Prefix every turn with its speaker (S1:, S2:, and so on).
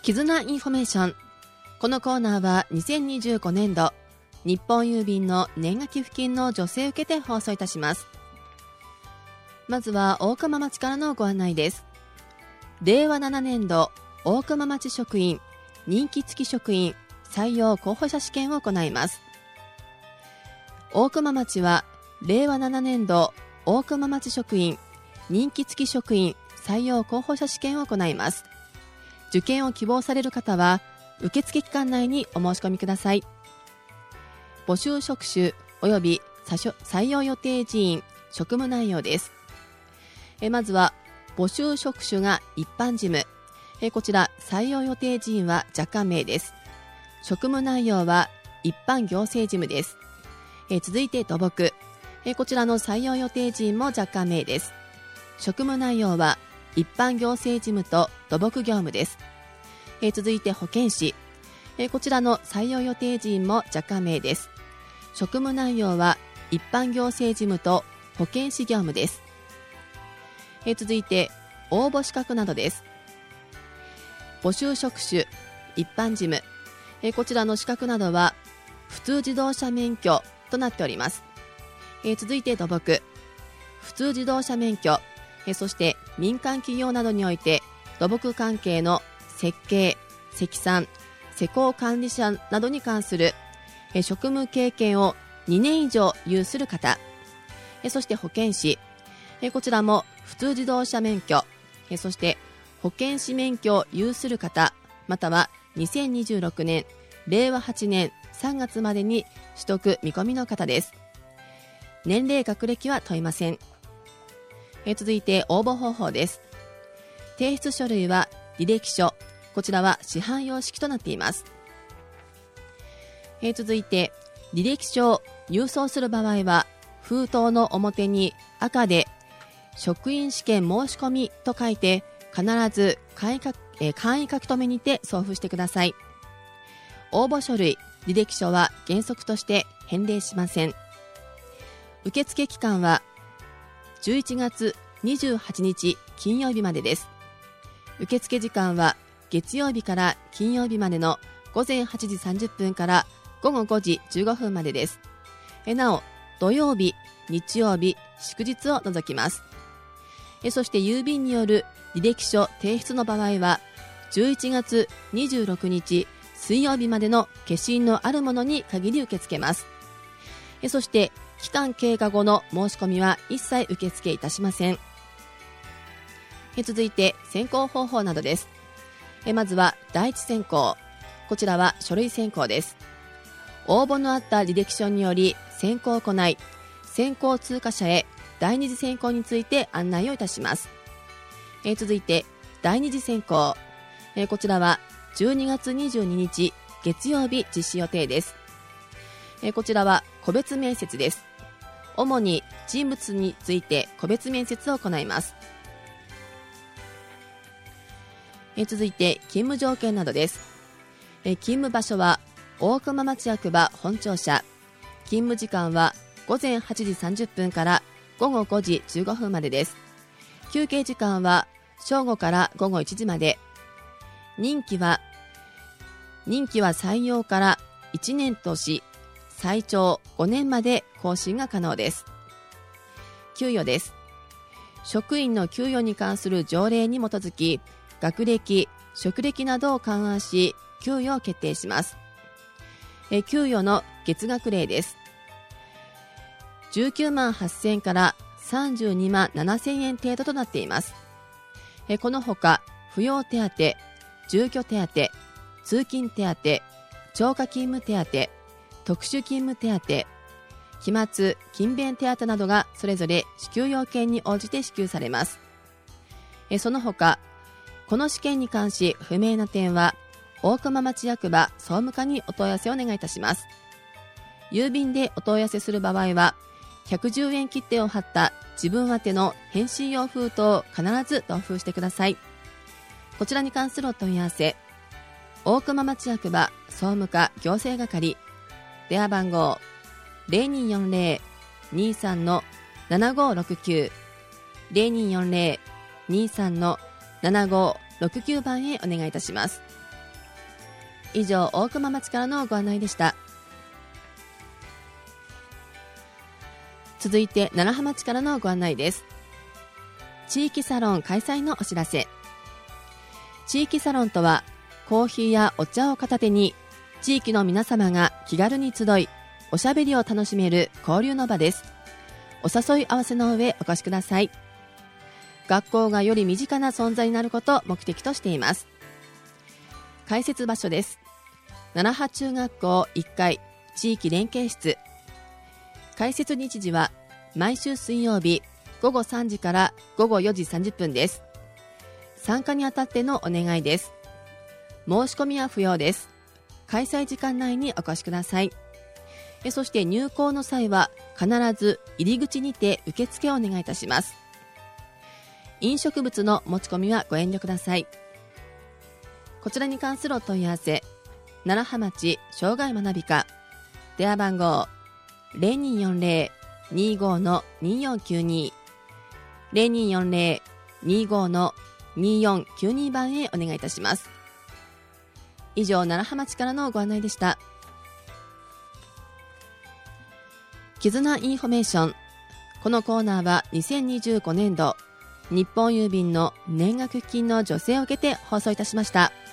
S1: 絆インフォメーション。このコーナーは2025年度日本郵便の年賀寄付金の助成を受けて放送いたします。まずは大熊町からのご案内です。令和7年度大熊町職員任期付き職員採用候補者試験を行います。大熊町は令和7年度大熊町職員任期付き職員採用候補者試験を行います。受験を希望される方は受付期間内にお申し込みください。募集職種及び採用予定人員職務内容です。まずは募集職種が一般事務、こちら採用予定人員は若干名です。職務内容は一般行政事務です。続いて土木、こちらの採用予定人員も若干名です。職務内容は一般行政事務と土木業務です。続いて保健師、こちらの採用予定人員も若干名です。職務内容は一般行政事務と保健師業務です。続いて応募資格などです。募集職種一般事務、こちらの資格などは普通自動車免許となっております。続いて土木、普通自動車免許、そして民間企業などにおいて土木関係の設計、積算、施工管理者などに関する職務経験を2年以上有する方、そして保健師、こちらも普通自動車免許、そして保健師免許を有する方、または2026年令和8年3月までに取得見込みの方です。年齢学歴は問いません。続いて応募方法です。提出書類は履歴書、こちらは市販用式となっています。続いて履歴書を郵送する場合は封筒の表に赤で職員試験申し込みと書いて必ず簡易書き留めにて送付してください。応募書類、履歴書は原則として返礼しません。受付期間は11月28日金曜日までです。受付時間は月曜日から金曜日までの午前8時30分から午後5時15分までです。なお土曜日、日曜日、祝日を除きます。そして郵便による履歴書提出の場合は11月26日水曜日までの消印のあるものに限り受け付けます。そして期間経過後の申し込みは一切受付いたしません。続いて選考方法などです。まずは第一選考、こちらは書類選考です。応募のあった履歴書により選考を行い、選考通過者へ第二次選考について案内をいたします。続いて第二次選考、こちらは12月22日月曜日実施予定です。こちらは個別面接です。主に人物について個別面接を行います。続いて勤務条件などです。勤務場所は大熊町役場本庁舎。勤務時間は午前8時30分から午後5時15分までです。休憩時間は正午から午後1時まで。任期は採用から1年とし、最長5年まで更新が可能です。給与です。職員の給与に関する条例に基づき、学歴、職歴などを勘案し、給与を決定します。給与の月額例です。19万8000から32万7000円程度となっています。このほか、扶養手当、住居手当、通勤手当、超過勤務手当、特殊勤務手当、期末勤勉手当などがそれぞれ支給要件に応じて支給されます。その他、この試験に関し不明な点は大熊町役場総務課にお問い合わせをお願いいたします。郵便でお問い合わせする場合は110円切手を貼った自分宛ての返信用封筒を必ず同封してください。こちらに関するお問い合わせ、大熊町役場総務課行政係、電話番号 0240-23-7569 0240-23-7569番へお願いいたします。 以上、大熊町からのご案内でした。続いて楢葉町からのご案内です。地域サロン開催のお知らせ。地域サロンとは、コーヒーやお茶を片手に地域の皆様が気軽に集い、おしゃべりを楽しめる交流の場です。お誘い合わせの上お越しください。学校がより身近な存在になることを目的としています。開設場所です。楢葉中学校1階地域連携室。開設日時は毎週水曜日午後3時から午後4時30分です。参加にあたってのお願いです。申し込みは不要です。開催時間内にお越しください。そして入校の際は必ず入り口にて受付をお願いいたします。飲食物の持ち込みはご遠慮ください。こちらに関するお問い合わせ、楢葉町障害学び課、電話番号 0240-25-2492 0240-25-2492 番へお願いいたします。以上、楢葉町からのご案内でした。絆インフォメーション。このコーナーは2025年度日本郵便の年額金の助成を受けて放送いたしました。